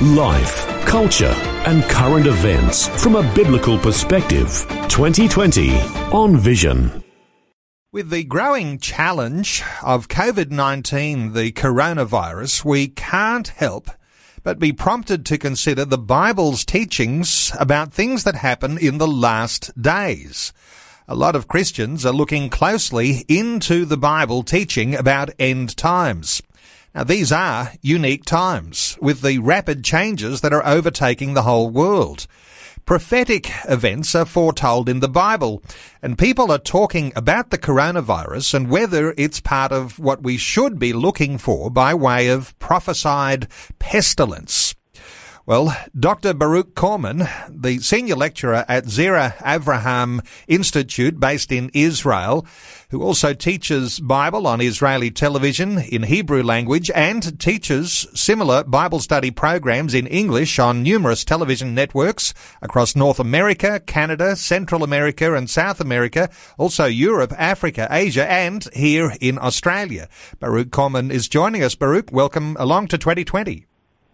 Life, culture, and current events from a biblical perspective. 2020 on Vision. With the growing challenge of COVID-19, the coronavirus, we can't help but be prompted to consider the Bible's teachings about things that happen in the last days. A lot of Christians are looking closely into the Bible teaching about end times. Now, these are unique times, with the rapid changes that are overtaking the whole world. Prophetic events are foretold in the Bible, and people are talking about the coronavirus and whether it's part of what we should be looking for by way of prophesied pestilence. Well, Dr. Baruch Korman, the senior lecturer at Zera Avraham Institute based in Israel, who also teaches Bible on Israeli television in Hebrew language and teaches similar Bible study programs in English on numerous television networks across North America, Canada, Central America and South America, also Europe, Africa, Asia and here in Australia. Baruch Korman is joining us. Baruch, welcome along to 2020.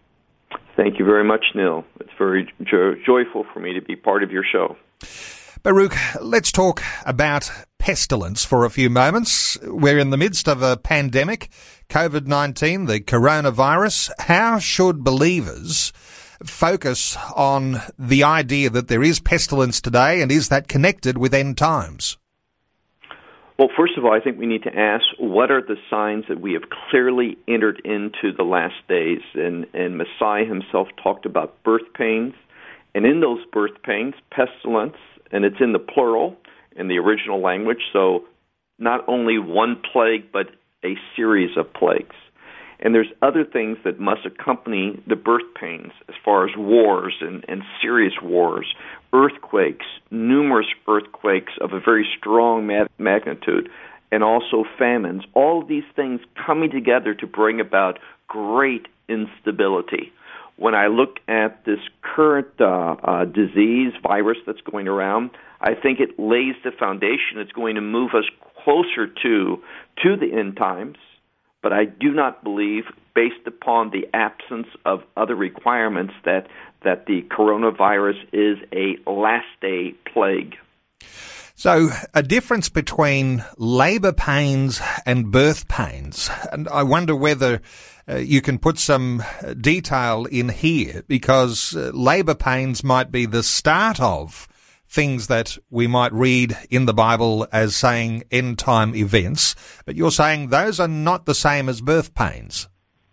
Thank you very much, Neil. It's very joyful for me to be part of your show. Baruch, let's talk about pestilence for a few moments. We're in the midst of a pandemic, COVID-19, the coronavirus. How should believers focus on the idea that there is pestilence today, and is that connected with end times? Well, first of all, I think we need to ask, what are the signs that we have clearly entered into the last days? And Messiah himself talked about birth pains, and in those birth pains, pestilence, and it's in the plural in the original language, so not only one plague, but a series of plagues. And there's other things that must accompany the birth pains as far as wars and serious wars, earthquakes, numerous earthquakes of a very strong magnitude, and also famines. All of these things coming together to bring about great instability. When I look at this current disease, virus that's going around, I think it lays the foundation. It's going to move us closer to the end times. But I do not believe, based upon the absence of other requirements, that the coronavirus is a last-day plague. So a difference between labour pains and birth pains. And I wonder whether you can put some detail in here, because labour pains might be the start of things that we might read in the Bible as saying end-time events, but you're saying those are not the same as birth pains.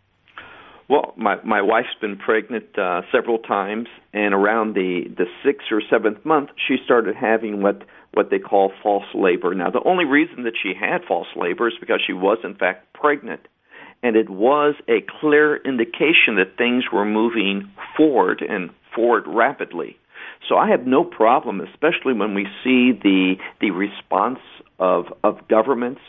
Well, my wife's been pregnant several times, and around the 6th or 7th month, she started having what they call false labor. Now, the only reason that she had false labor is because she was, in fact, pregnant, and it was a clear indication that things were moving forward and forward rapidly. So I have no problem, especially when we see the response of governments.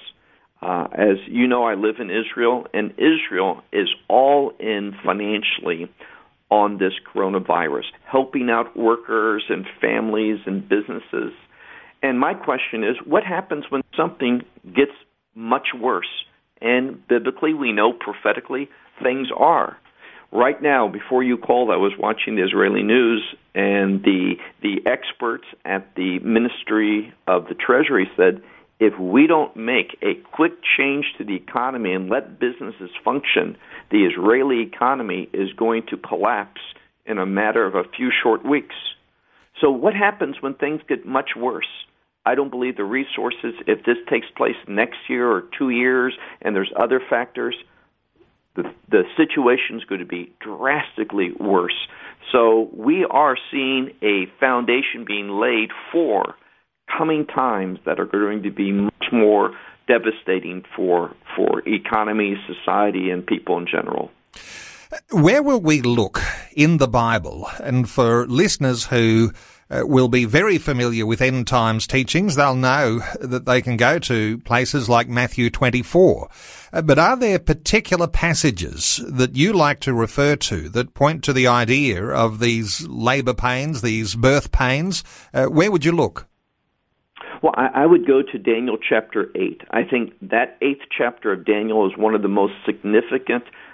As you know, I live in Israel, and Israel is all in financially on this coronavirus, helping out workers and families and businesses. And my question is, what happens when something gets much worse? And biblically, we know prophetically, things are. Right now, before you called, I was watching the Israeli news, and the experts at the Ministry of the Treasury said, if we don't make a quick change to the economy and let businesses function, the Israeli economy is going to collapse in a matter of a few short weeks. So what happens when things get much worse? I don't believe the resources, if this takes place next year or 2 years and there's other factors, the situation is going to be drastically worse. So we are seeing a foundation being laid for coming times that are going to be much more devastating for economy, society, and people in general. Where will we look in the Bible? And for listeners who will be very familiar with end times teachings, they'll know that they can go to places like Matthew 24. But are there particular passages that you like to refer to that point to the idea of these labour pains, these birth pains? Where would you look? Well, I would go to Daniel chapter 8. I think that 8th chapter of Daniel is one of the most significant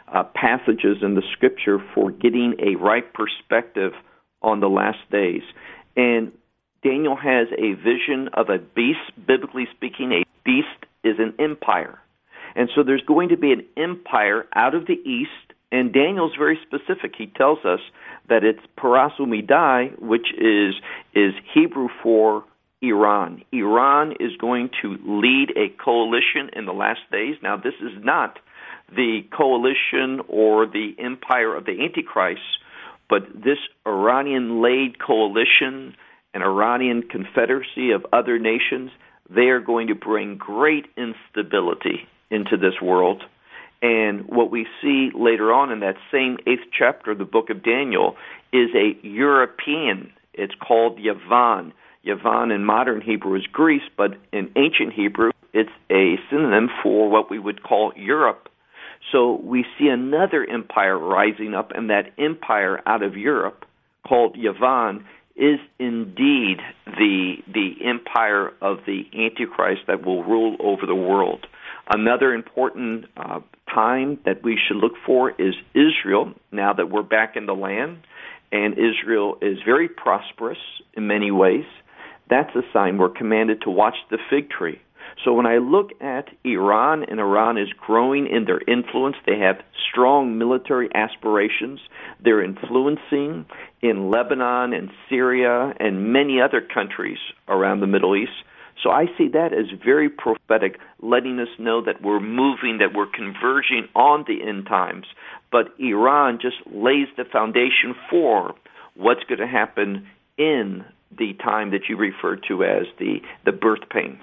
passages in the Scripture for getting a right perspective on the last days. And Daniel has a vision of a beast. Biblically speaking, a beast is an empire. And so there's going to be an empire out of the east, and Daniel's very specific. He tells us that it's Paras Umidai, which is Hebrew for Iran. Iran is going to lead a coalition in the last days. Now, this is not the coalition or the empire of the Antichrist, but this Iranian-led coalition, an Iranian confederacy of other nations, they are going to bring great instability into this world. And what we see later on in that same 8th chapter of the book of Daniel is a European. It's called Yavan. Yavan in modern Hebrew is Greece, but in ancient Hebrew, it's a synonym for what we would call Europe. So we see another empire rising up, and that empire out of Europe, called Yavan, is indeed the empire of the Antichrist that will rule over the world. Another important time that we should look for is Israel, now that we're back in the land, and Israel is very prosperous in many ways. That's a sign we're commanded to watch the fig tree. So when I look at Iran, and Iran is growing in their influence, they have strong military aspirations. They're influencing in Lebanon and Syria and many other countries around the Middle East. So I see that as very prophetic, letting us know that we're moving, that we're converging on the end times. But Iran just lays the foundation for what's going to happen in the time that you refer to as the birth pains.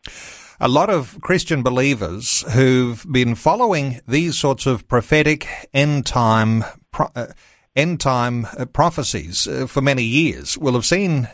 A lot of Christian believers who've been following these sorts of prophetic end-time prophecies for many years will have seen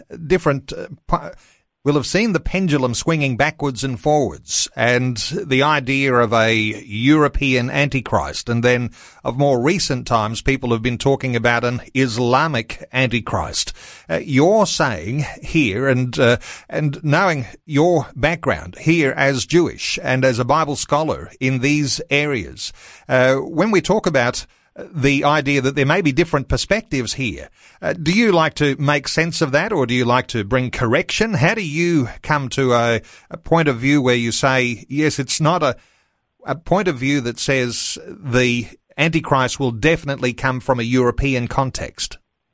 the pendulum swinging backwards and forwards, and the idea of a European Antichrist, and then of more recent times people have been talking about an Islamic Antichrist. You're saying here, and knowing your background here as Jewish and as a Bible scholar in these areas, when we talk about the idea that there may be different perspectives here, do you like to make sense of that, or do you like to bring correction? How do you come to a point of view where you say, yes, it's not a point of view that says the Antichrist will definitely come from a European context?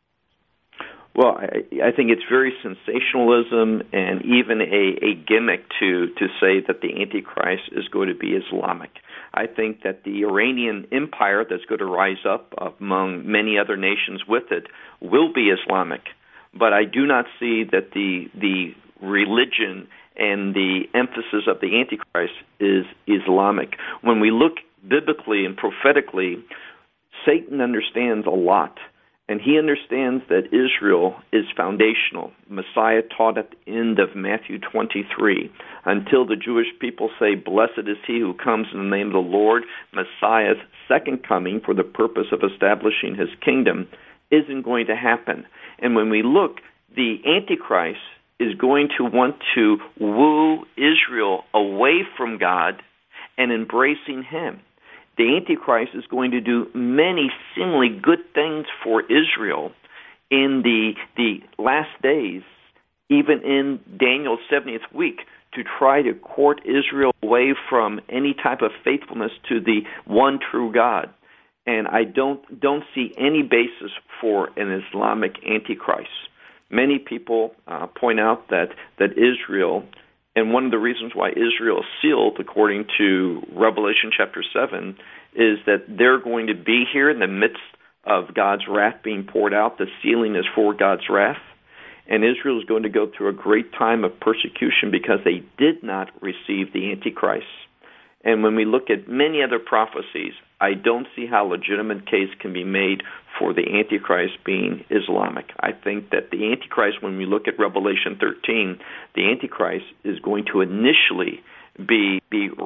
Well, I think it's very sensationalism and even a gimmick to say that the Antichrist is going to be Islamic. I think that the Iranian empire that's going to rise up among many other nations with it will be Islamic. But I do not see that the religion and the emphasis of the Antichrist is Islamic. When we look biblically and prophetically, Satan understands a lot. And he understands that Israel is foundational. Messiah taught at the end of Matthew 23, until the Jewish people say, "Blessed is he who comes in the name of the Lord," Messiah's second coming for the purpose of establishing his kingdom isn't going to happen. And when we look, the Antichrist is going to want to woo Israel away from God and embracing him. The Antichrist is going to do many seemingly good things for Israel in the last days, even in Daniel's 70th week, to try to court Israel away from any type of faithfulness to the one true God. And I don't see any basis for an Islamic Antichrist. Many people point out that Israel, and one of the reasons why Israel is sealed, according to Revelation chapter 7, is that they're going to be here in the midst of God's wrath being poured out. The sealing is for God's wrath. And Israel is going to go through a great time of persecution because they did not receive the Antichrist. And when we look at many other prophecies, I don't see how legitimate case can be made for the Antichrist being Islamic. I think that the Antichrist, when we look at Revelation 13, the Antichrist is going to initially be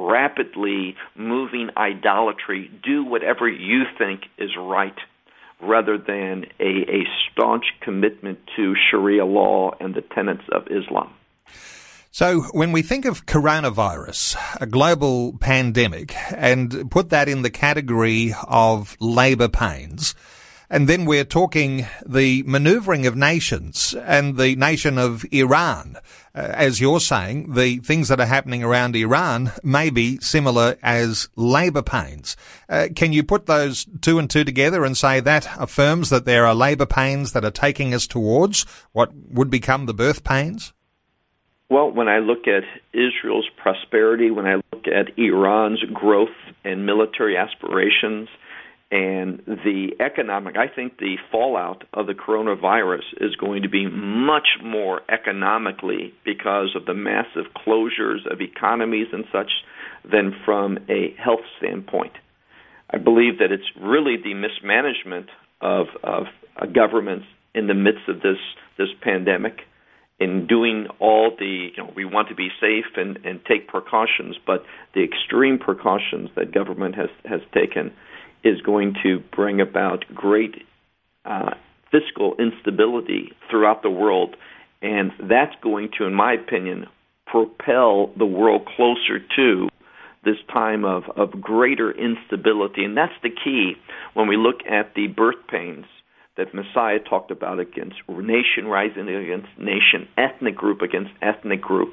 rapidly moving idolatry, do whatever you think is right, rather than a staunch commitment to Sharia law and the tenets of Islam. So when we think of coronavirus, a global pandemic, and put that in the category of labour pains, and then we're talking the manoeuvring of nations and the nation of Iran. As you're saying, the things that are happening around Iran may be similar as labour pains. Can you put those two and two together and say that affirms that there are labour pains that are taking us towards what would become the birth pains? Well, when I look at Israel's prosperity, when I look at Iran's growth and military aspirations, and the economic, I think the fallout of the coronavirus is going to be much more economically because of the massive closures of economies and such than from a health standpoint. I believe that it's really the mismanagement of governments in the midst of this pandemic in doing all the, we want to be safe and take precautions, but the extreme precautions that government has taken is going to bring about great fiscal instability throughout the world, and that's going to, in my opinion, propel the world closer to this time of greater instability. And that's the key when we look at the birth pains that Messiah talked about against nation rising against nation, ethnic group against ethnic group,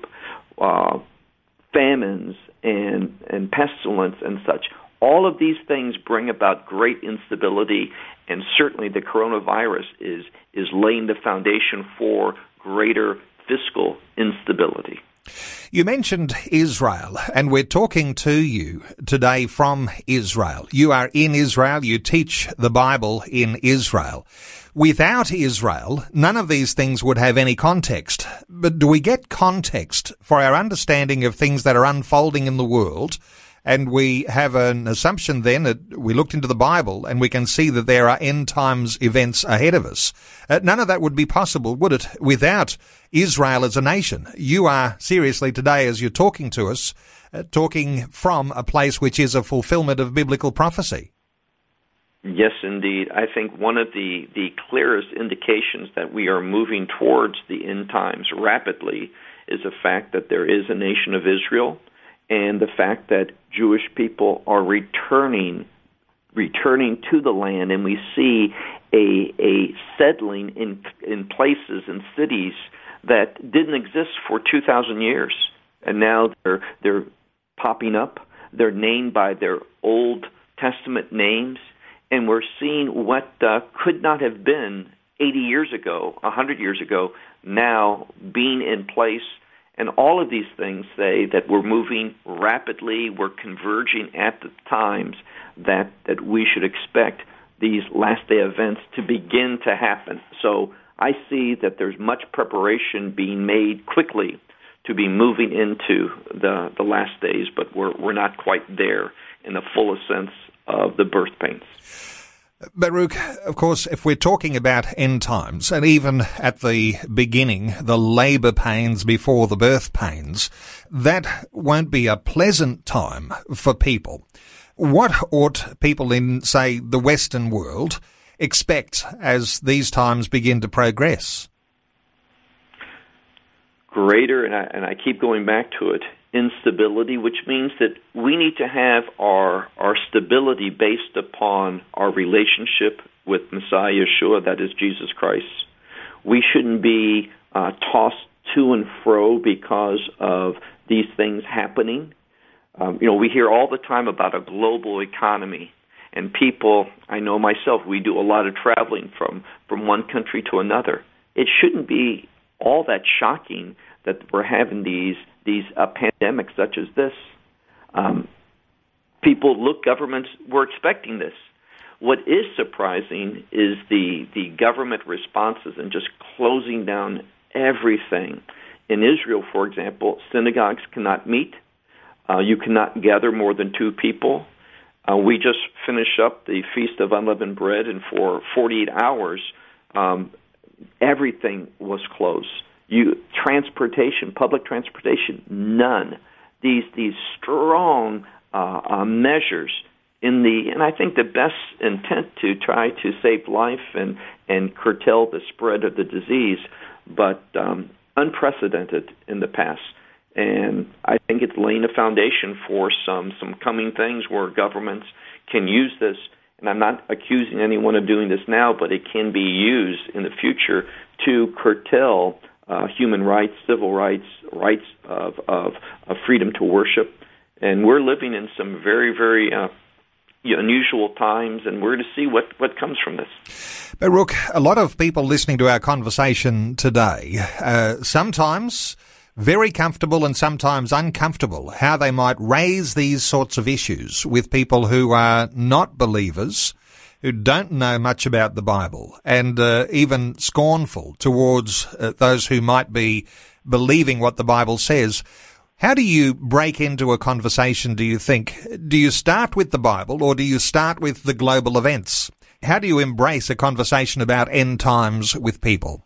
famines and pestilence and such. All of these things bring about great instability, and certainly the coronavirus is laying the foundation for greater fiscal instability. You mentioned Israel, and we're talking to you today from Israel. You are in Israel. You teach the Bible in Israel. Without Israel, none of these things would have any context. But do we get context for our understanding of things that are unfolding in the world? And we have an assumption then that we looked into the Bible and we can see that there are end times events ahead of us. None of that would be possible, would it, without Israel as a nation? You are seriously today, as you're talking to us, talking from a place which is a fulfillment of biblical prophecy. Yes, indeed. I think one of the clearest indications that we are moving towards the end times rapidly is the fact that there is a nation of Israel, and the fact that Jewish people are returning to the land, and we see a settling in places and cities that didn't exist for 2,000 years, and now they're popping up. They're named by their Old Testament names, and we're seeing what could not have been 80 years ago, 100 years ago, now being in place. And all of these things say that we're moving rapidly, we're converging at the times that we should expect these last day events to begin to happen. So I see that there's much preparation being made quickly to be moving into the last days, but we're not quite there in the fullest sense of the birth pains. Baruch, of course, if we're talking about end times, and even at the beginning, the labour pains before the birth pains, that won't be a pleasant time for people. What ought people in, say, the Western world expect as these times begin to progress? Greater, and I keep going back to it, instability, which means that we need to have our stability based upon our relationship with Messiah Yeshua, that is Jesus Christ. We shouldn't be tossed to and fro because of these things happening. We hear all the time about a global economy, and people, I know myself, we do a lot of traveling from one country to another. It shouldn't be all that shocking that we're having these pandemics such as this. Governments were expecting this. What is surprising is the government responses and just closing down everything. In Israel, for example, synagogues cannot meet. You cannot gather more than 2 people. We just finished up the Feast of Unleavened Bread, and for 48 hours, everything was closed. Public transportation, none. These strong measures and I think the best intent to try to save life and curtail the spread of the disease, but unprecedented in the past. And I think it's laying a foundation for some coming things where governments can use this. And I'm not accusing anyone of doing this now, but it can be used in the future to curtail human rights, civil rights, rights of freedom to worship. And we're living in some very, very unusual times, and we're to see what comes from this. Baruch, a lot of people listening to our conversation today, sometimes very comfortable and sometimes uncomfortable, how they might raise these sorts of issues with people who are not believers, who don't know much about the Bible, and even scornful towards those who might be believing what the Bible says. How do you break into a conversation, do you think? Do you start with the Bible or do you start with the global events? How do you embrace a conversation about end times with people?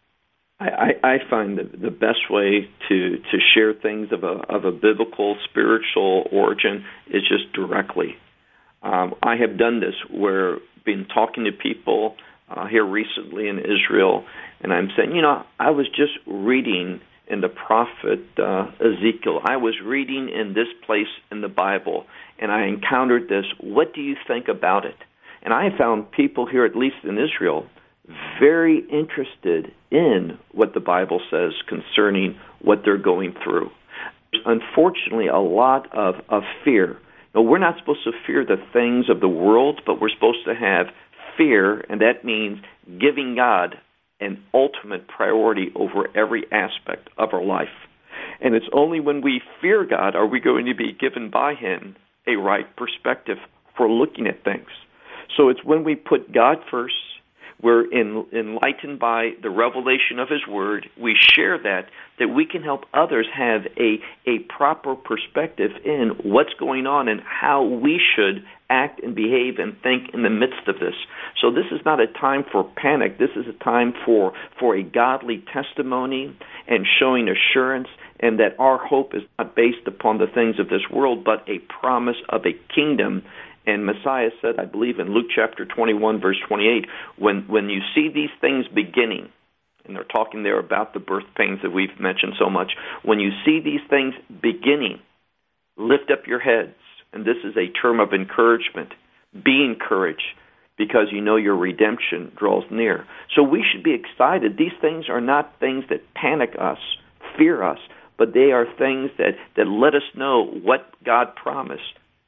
I find that the best way to share things of a biblical, spiritual origin is just directly. I have done this where been talking to people here recently in Israel, and I'm saying, I was just reading in the prophet Ezekiel. I was reading in this place in the Bible, and I encountered this. What do you think about it? And I found people here, at least in Israel, very interested in what the Bible says concerning what they're going through. There's unfortunately a lot of fear. Now, we're not supposed to fear the things of the world, but we're supposed to have fear, and that means giving God an ultimate priority over every aspect of our life. And it's only when we fear God are we going to be given by Him a right perspective for looking at things. So it's when we put God first, we're enlightened by the revelation of His Word, we share that we can help others have a proper perspective in what's going on and how we should act and behave and think in the midst of this. So this is not a time for panic. This is a time for a godly testimony and showing assurance, and that our hope is not based upon the things of this world, but a promise of a kingdom. And Messiah said, I believe in Luke chapter 21, verse 28, when you see these things beginning, and they're talking there about the birth pains that we've mentioned so much, when you see these things beginning, lift up your heads. And this is a term of encouragement. Be encouraged, because you know your redemption draws near. So we should be excited. These things are not things that panic us, fear us, but they are things that let us know what God promised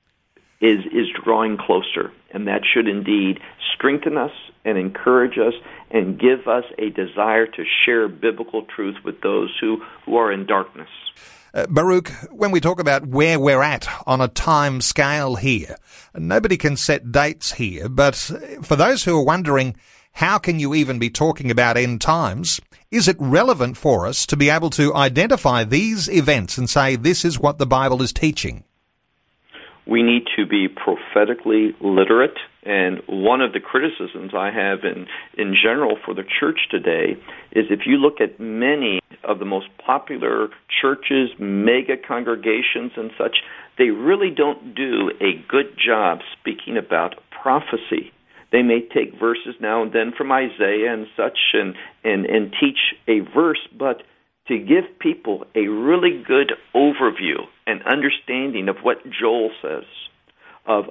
is drawing closer, and that should indeed strengthen us and encourage us and give us a desire to share biblical truth with those who are in darkness. Baruch, when we talk about where we're at on a time scale here, nobody can set dates here, but for those who are wondering, how can you even be talking about end times? Is it relevant for us to be able to identify these events and say this is what the Bible is teaching? We need to be prophetically literate, and one of the criticisms I have in general for the church today is if you look at many of the most popular churches, mega congregations and such, they really don't do a good job speaking about prophecy. They may take verses now and then from Isaiah and such and teach a verse, but to give people a really good overview and understanding of what Joel says, of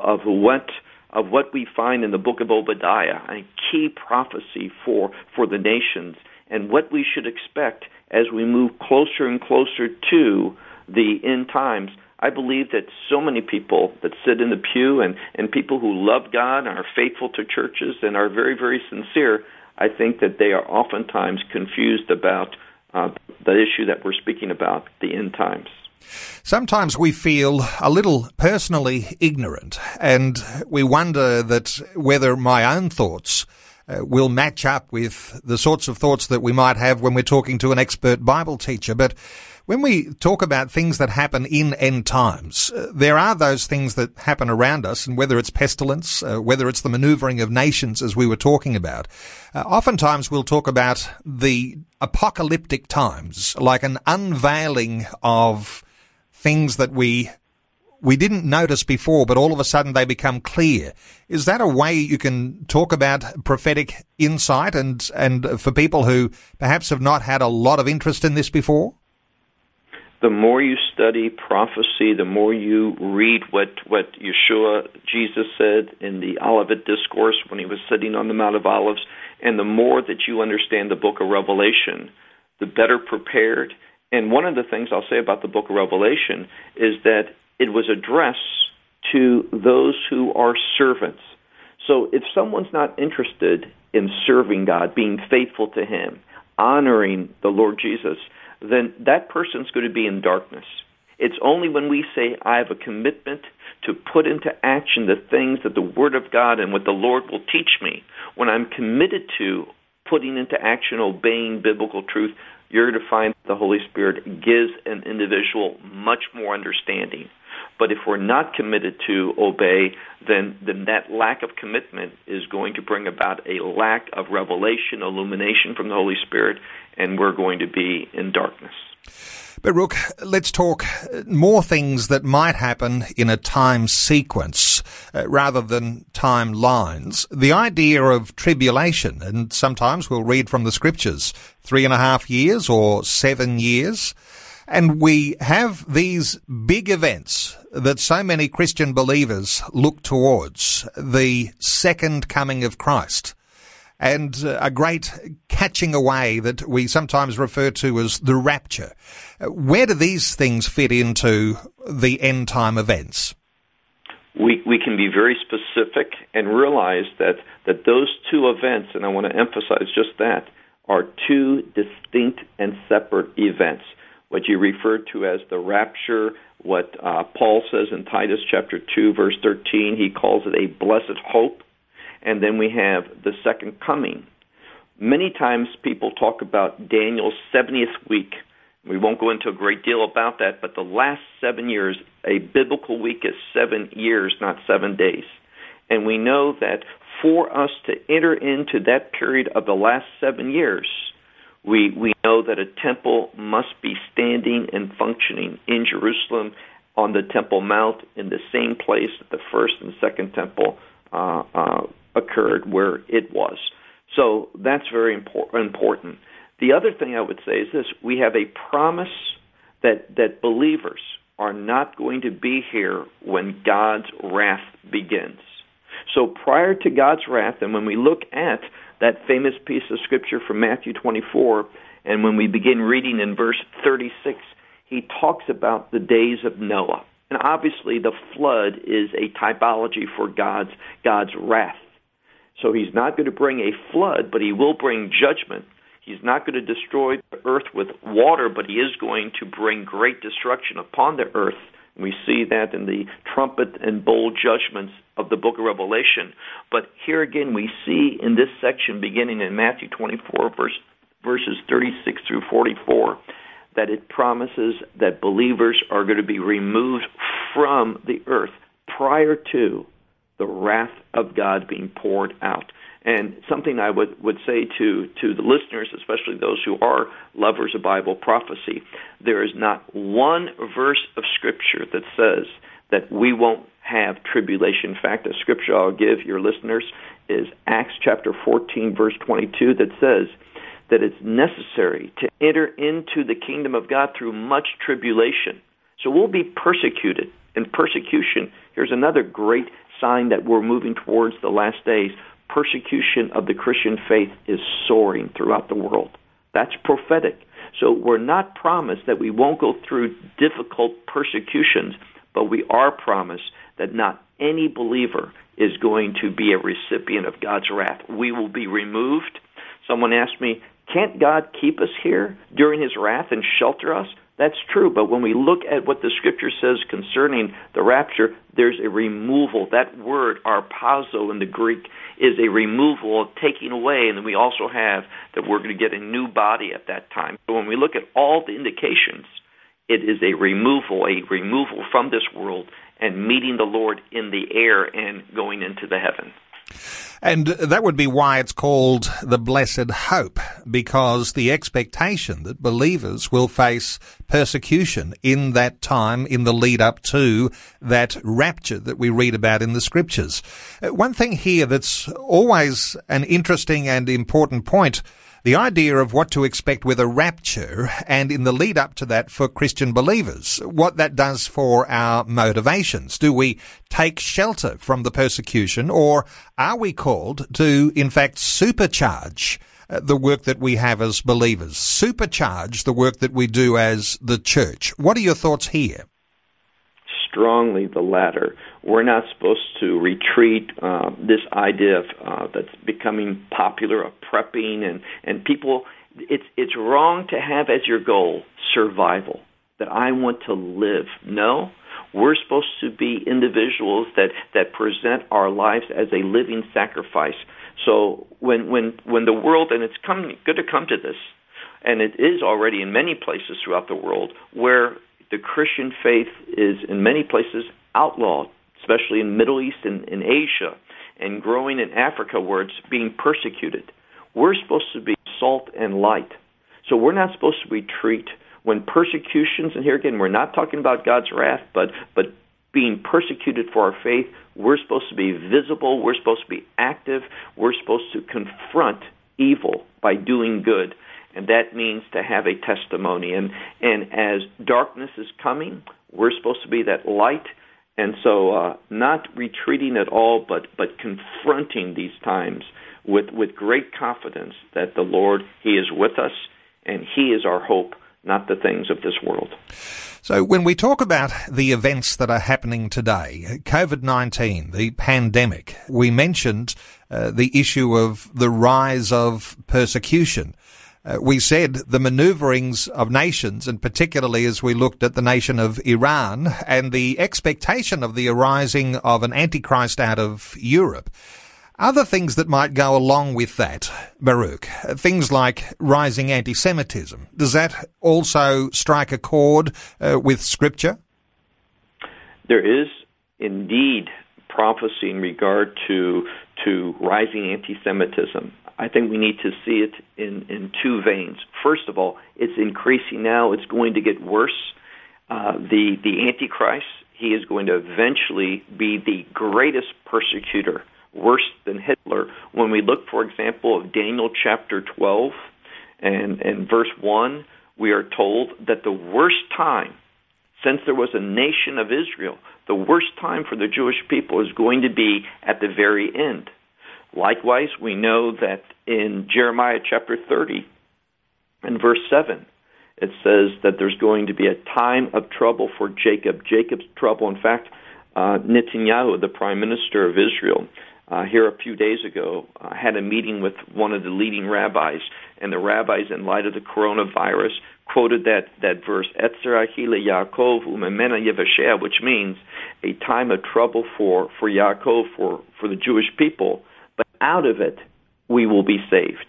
what we find in the book of Obadiah, a key prophecy for the nations, and what we should expect as we move closer and closer to the end times. I believe that so many people that sit in the pew and people who love God and are faithful to churches and are very, very sincere, I think that they are oftentimes confused about the issue that we're speaking about, the end times. Sometimes we feel a little personally ignorant, and we wonder that whether my own thoughts will match up with the sorts of thoughts that we might have when we're talking to an expert Bible teacher. But when we talk about things that happen in end times, there are those things that happen around us, and whether it's pestilence, whether it's the maneuvering of nations, as we were talking about, oftentimes we'll talk about the apocalyptic times, like an unveiling of things that we didn't notice before, but all of a sudden they become clear. Is that a way you can talk about prophetic insight and for people who perhaps have not had a lot of interest in this before? The more you study prophecy, the more you read what Yeshua, Jesus said in the Olivet Discourse when he was sitting on the Mount of Olives, and the more that you understand the book of Revelation, the better prepared. And one of the things I'll say about the book of Revelation is that it was addressed to those who are servants. So if someone's not interested in serving God, being faithful to him, honoring the Lord Jesus, then that person's going to be in darkness. It's only when we say, I have a commitment to put into action the things that the Word of God and what the Lord will teach me, when I'm committed to putting into action, obeying biblical truth, you're going to find the Holy Spirit gives an individual much more understanding. But if we're not committed to obey, then that lack of commitment is going to bring about a lack of revelation, illumination from the Holy Spirit, and we're going to be in darkness. But Rook, let's talk more things that might happen in a time sequence rather than timelines. The idea of tribulation, and sometimes we'll read from the scriptures, 3.5 years or 7 years. And we have these big events that so many Christian believers look towards, the second coming of Christ, and a great catching away that we sometimes refer to as the rapture. Where do these things fit into the end time events? We can be very specific and realize that those two events, and I want to emphasize just that, are two distinct and separate events. What you refer to as the rapture, what Paul says in Titus chapter 2, verse 13, he calls it a blessed hope. And then we have the second coming. Many times people talk about Daniel's 70th week. We won't go into a great deal about that, but the last 7 years, a biblical week is 7 years, not 7 days. And we know that for us to enter into that period of the last 7 years, we know that a temple must be standing and functioning in Jerusalem on the Temple Mount in the same place that the first and second temple occurred where it was. So that's very important. The other thing I would say is this: we have a promise that believers are not going to be here when God's wrath begins. So prior to God's wrath, and when we look at that famous piece of scripture from Matthew 24, and when we begin reading in verse 36, he talks about the days of Noah. And obviously the flood is a typology for God's wrath. So he's not going to bring a flood, but he will bring judgment. He's not going to destroy the earth with water, but he is going to bring great destruction upon the earth. We see that in the trumpet and bowl judgments of the book of Revelation. But here again, we see in this section, beginning in Matthew 24, verses 36 through 44, that it promises that believers are going to be removed from the earth prior to the wrath of God being poured out. And something I would say to the listeners, especially those who are lovers of Bible prophecy, there is not one verse of Scripture that says that we won't have tribulation. In fact, a scripture I'll give your listeners is Acts chapter 14, verse 22, that says that it's necessary to enter into the kingdom of God through much tribulation. So we'll be persecuted. And persecution, here's another great sign that we're moving towards the last days. Persecution of the Christian faith is soaring throughout the world. That's prophetic. So we're not promised that we won't go through difficult persecutions, but we are promised that not any believer is going to be a recipient of God's wrath. We will be removed. Someone asked me, can't God keep us here during his wrath and shelter us? That's true, but when we look at what the Scripture says concerning the rapture, there's a removal. That word, arpazo in the Greek, is a removal, taking away, and then we also have that we're going to get a new body at that time. So when we look at all the indications, it is a removal from this world and meeting the Lord in the air and going into the heaven. And that would be why it's called the blessed hope, because the expectation that believers will face persecution in that time, in the lead up to that rapture that we read about in the Scriptures. One thing here that's always an interesting and important point, the idea of what to expect with a rapture and in the lead up to that for Christian believers, what that does for our motivations. Do we take shelter from the persecution, or are we called to, in fact, supercharge the work that we have as believers, supercharge the work that we do as the church? What are your thoughts here? Strongly the latter. We're not supposed to retreat. This idea of that's becoming popular of prepping and people. It's wrong to have as your goal survival. That I want to live. No, we're supposed to be individuals that present our lives as a living sacrifice. So when the world, and it's going to come to this, and it is already in many places throughout the world, where the Christian faith is in many places outlawed, especially in Middle East and in Asia, and growing in Africa where it's being persecuted. We're supposed to be salt and light. So we're not supposed to retreat when persecutions, and here again, we're not talking about God's wrath, but being persecuted for our faith, we're supposed to be visible, we're supposed to be active, we're supposed to confront evil by doing good. And that means to have a testimony. And as darkness is coming, we're supposed to be that light. And so not retreating at all, but confronting these times with great confidence that the Lord, He is with us, and He is our hope, not the things of this world. So when we talk about the events that are happening today, COVID-19, the pandemic, we mentioned the issue of the rise of persecution. We said the maneuverings of nations, and particularly as we looked at the nation of Iran and the expectation of the arising of an antichrist out of Europe. Other things that might go along with that, Baruch, things like rising anti-Semitism. Does that also strike a chord with Scripture? There is indeed prophecy in regard to rising anti-Semitism. I think we need to see it in two veins. First of all, it's increasing now. It's going to get worse. The Antichrist, he is going to eventually be the greatest persecutor, worse than Hitler. When we look, for example, of Daniel chapter 12 and verse 1, we are told that the worst time, since there was a nation of Israel, the worst time for the Jewish people is going to be at the very end. Likewise, we know that in Jeremiah chapter 30 and verse 7, it says that there's going to be a time of trouble for Jacob. Jacob's trouble. In fact, Netanyahu, the prime minister of Israel, here a few days ago, had a meeting with one of the leading rabbis, and the rabbis, in light of the coronavirus, quoted that verse, Etzer Ahile Yaakov Umemena Yevashea, which means a time of trouble for Yaakov, for the Jewish people, but out of it we will be saved.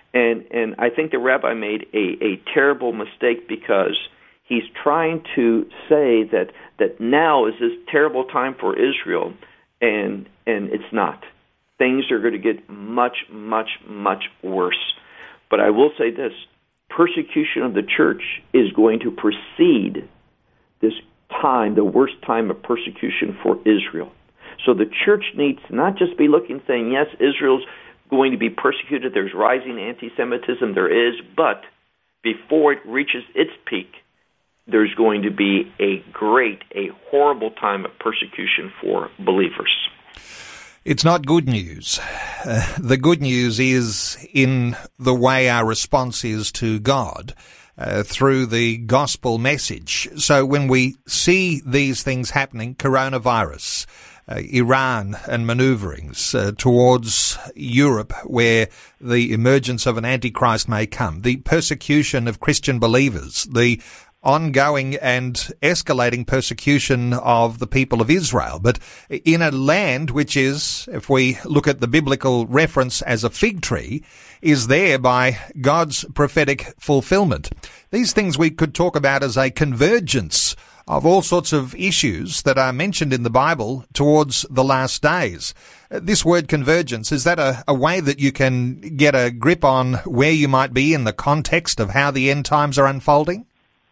And I think the rabbi made a terrible mistake, because he's trying to say that now is this terrible time for Israel, and it's not. Things are going to get much, much, much worse. But I will say this, persecution of the church is going to precede this time, the worst time of persecution for Israel. So the church needs to not just be looking, saying, yes, Israel's going to be persecuted, there's rising anti-Semitism, there is, but before it reaches its peak, there's going to be a horrible time of persecution for believers. It's not good news. The good news is in the way our response is to God through the gospel message. So when we see these things happening, coronavirus, Iran and maneuverings towards Europe where the emergence of an antichrist may come, the persecution of Christian believers, the ongoing and escalating persecution of the people of Israel, but in a land which is, if we look at the biblical reference as a fig tree, is there by God's prophetic fulfillment. These things we could talk about as a convergence of all sorts of issues that are mentioned in the Bible towards the last days. This word convergence, is that a way that you can get a grip on where you might be in the context of how the end times are unfolding?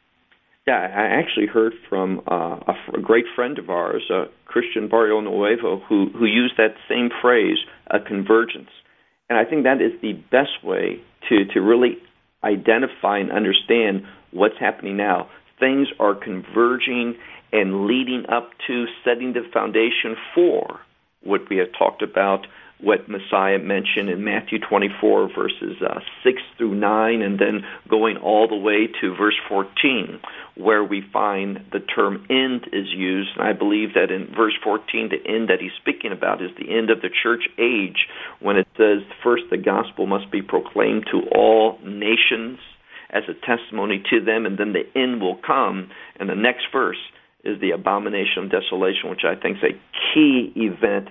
Yeah, I actually heard from a great friend of ours, Christian Barrio Nuevo, who used that same phrase, a convergence. And I think that is the best way to really identify and understand what's happening now. Things are converging and leading up to setting the foundation for what we have talked about, what Messiah mentioned in Matthew 24, verses 6 through 9, and then going all the way to verse 14, where we find the term end is used. And I believe that in verse 14, the end that he's speaking about is the end of the church age, when it says, first the gospel must be proclaimed to all nations as a testimony to them, and then the end will come. And the next verse is the abomination of desolation, which I think is a key event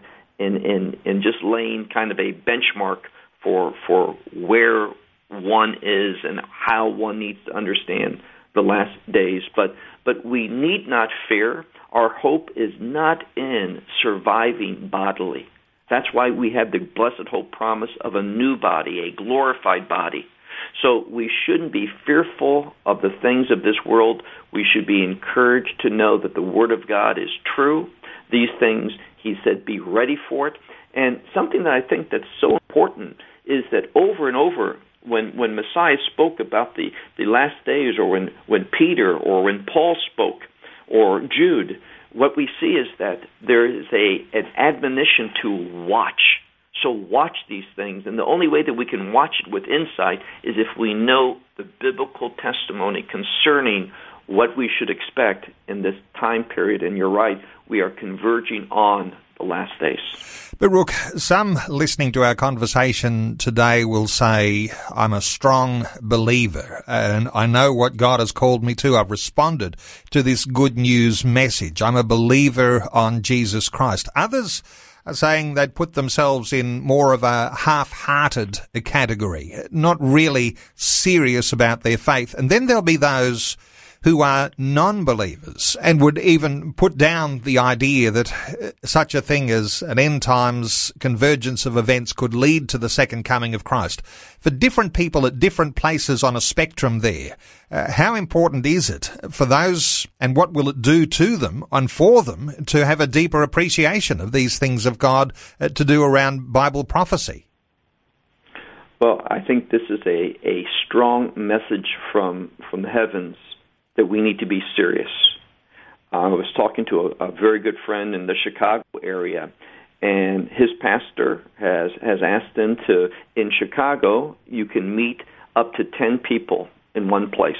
in just laying kind of a benchmark for where one is and how one needs to understand the last days. But we need not fear. Our hope is not in surviving bodily. That's why we have the blessed hope promise of a new body, a glorified body. So we shouldn't be fearful of the things of this world. We should be encouraged to know that the Word of God is true. These things, he said, be ready for it. And something that I think that's so important is that over and over, when Messiah spoke about the last days, or when Peter or when Paul spoke, or Jude, what we see is that there is an admonition to watch. So watch these things, and the only way that we can watch it with insight is if we know the biblical testimony concerning what we should expect in this time period. And you're right, we are converging on the last days. But Rook, some listening to our conversation today will say, I'm a strong believer and I know what God has called me to. I've responded to this good news message. I'm a believer on Jesus Christ. Others are saying they'd put themselves in more of a half-hearted category, not really serious about their faith. And then there'll be those who are non-believers and would even put down the idea that such a thing as an end times convergence of events could lead to the second coming of Christ. For different people at different places on a spectrum there, how important is it for those, and what will it do to them and for them to have a deeper appreciation of these things of God to do around Bible prophecy? Well, I think this is a strong message from the heavens that we need to be serious. I was talking to a very good friend in the Chicago area, and his pastor has asked him to, in Chicago, you can meet up to 10 people in one place.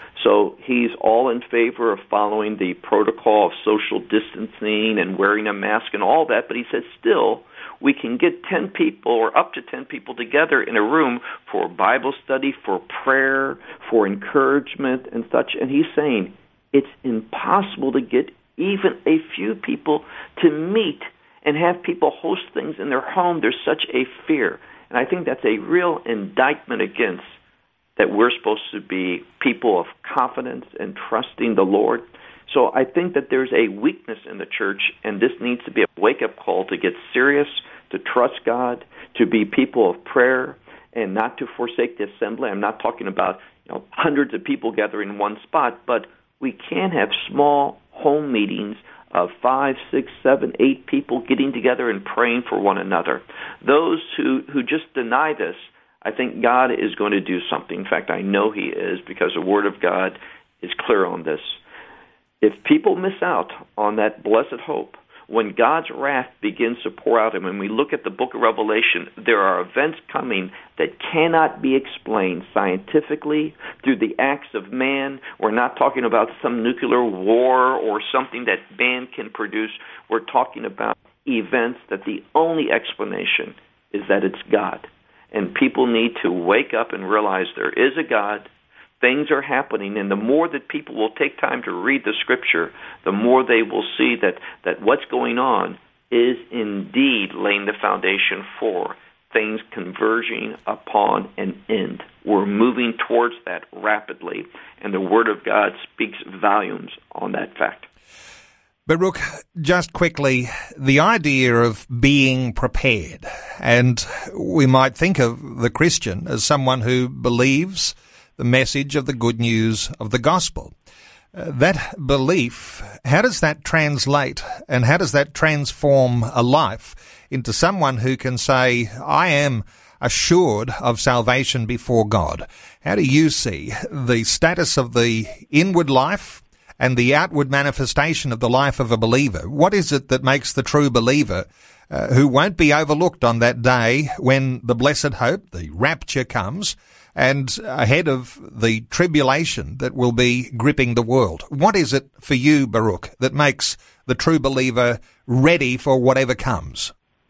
So he's all in favor of following the protocol of social distancing and wearing a mask and all that, but he said still, we can get 10 people or up to 10 people together in a room for Bible study, for prayer, for encouragement and such. And he's saying it's impossible to get even a few people to meet and have people host things in their home. There's such a fear. And I think that's a real indictment against that we're supposed to be people of confidence and trusting the Lord. So I think that there's a weakness in the church, and this needs to be a wake-up call to get serious, to trust God, to be people of prayer, and not to forsake the assembly. I'm not talking about hundreds of people gathering in one spot, but we can have small home meetings of 5, 6, 7, 8 people getting together and praying for one another. Those who just deny this, I think God is going to do something. In fact, I know He is, because the Word of God is clear on this. If people miss out on that blessed hope, when God's wrath begins to pour out, and when we look at the book of Revelation, there are events coming that cannot be explained scientifically through the acts of man. We're not talking about some nuclear war or something that man can produce. We're talking about events that the only explanation is that it's God. And people need to wake up and realize there is a God. Things are happening, and the more that people will take time to read the Scripture, the more they will see that what's going on is indeed laying the foundation for things converging upon an end. We're moving towards that rapidly, and the Word of God speaks volumes on that fact. But Rook, just quickly, the idea of being prepared, and we might think of the Christian as someone who believes the message of the good news of the gospel. That belief, how does that translate, and how does that transform a life into someone who can say, I am assured of salvation before God. How do you see the status of the inward life and the outward manifestation of the life of a believer? What is it that makes the true believer who won't be overlooked on that day when the blessed hope, the rapture, comes, and ahead of the tribulation that will be gripping the world? What is it for you, Baruch, that makes the true believer ready for whatever comes?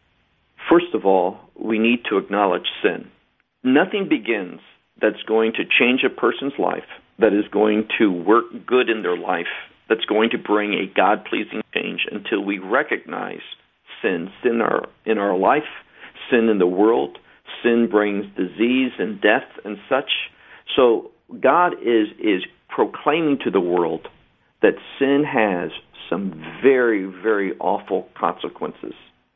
First of all, we need to acknowledge sin. Nothing begins that's going to change a person's life, that is going to work good in their life, that's going to bring a God-pleasing change until we recognize sin in our life, sin in the world. Sin brings disease and death and such. So God is proclaiming to the world that sin has some very, very awful consequences.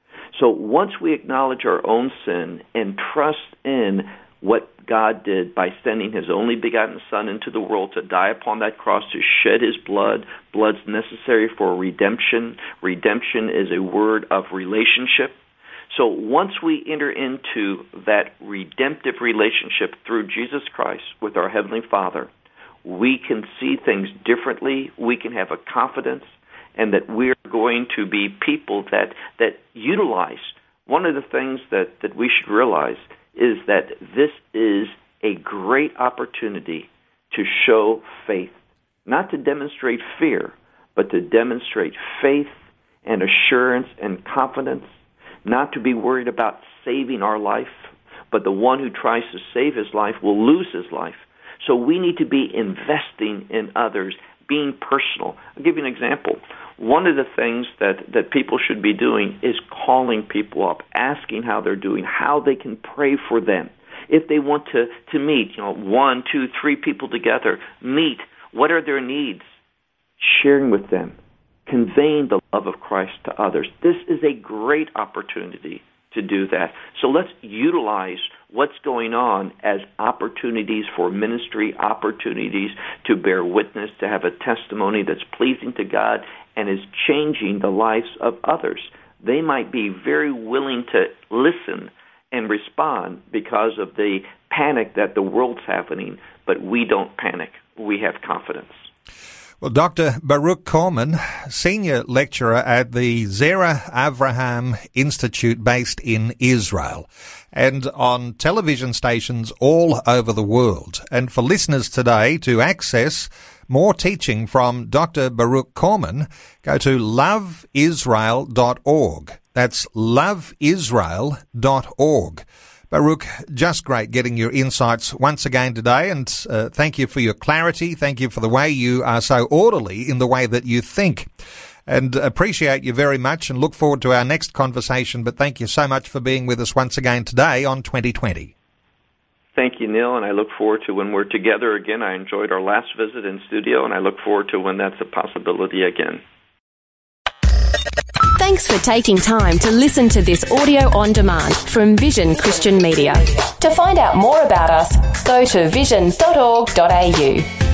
So once we acknowledge our own sin and trust in what God did by sending His only begotten Son into the world to die upon that cross, to shed His blood, blood's necessary for redemption. Redemption is a word of relationship. So once we enter into that redemptive relationship through Jesus Christ with our Heavenly Father, we can see things differently, we can have a confidence, and that we're going to be people that utilize. One of the things that we should realize is that this is a great opportunity to show faith, not to demonstrate fear, but to demonstrate faith and assurance and confidence, not to be worried about saving our life, but the one who tries to save his life will lose his life. So we need to be investing in others, being personal. I'll give you an example. One of the things that people should be doing is calling people up, asking how they're doing, how they can pray for them. If they want to meet, 1, 2, 3 people together, meet. What are their needs? Sharing with them, conveying the love of Christ to others. This is a great opportunity to do that. So let's utilize what's going on as opportunities for ministry, opportunities to bear witness, to have a testimony that's pleasing to God and is changing the lives of others. They might be very willing to listen and respond because of the panic that the world's happening, but we don't panic. We have confidence. Well, Dr. Baruch Korman, Senior Lecturer at the Zera Avraham Institute based in Israel and on television stations all over the world. And for listeners today to access more teaching from Dr. Baruch Korman, go to loveisrael.org. That's loveisrael.org. Baruch, just great getting your insights once again today, and thank you for your clarity. Thank you for the way you are so orderly in the way that you think, and appreciate you very much and look forward to our next conversation. But thank you so much for being with us once again today on 2020. Thank you, Neil, and I look forward to when we're together again. I enjoyed our last visit in studio, and I look forward to when that's a possibility again. Thanks for taking time to listen to this audio on demand from Vision Christian Media. To find out more about us, go to vision.org.au.